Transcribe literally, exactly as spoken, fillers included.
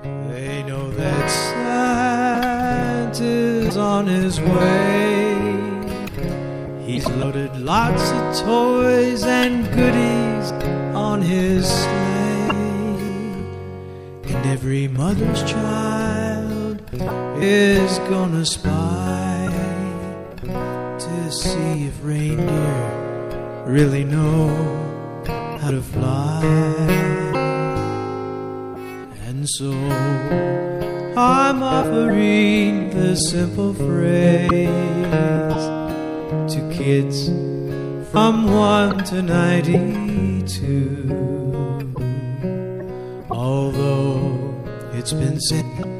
They know that Santa's on his way. He's loaded lots of toys and goodies on his sleigh. And every mother's child is gonna spy to see if reindeer really know how to fly. And so I'm offering this simple phrase to kids from one to ninety-two. Although it's been said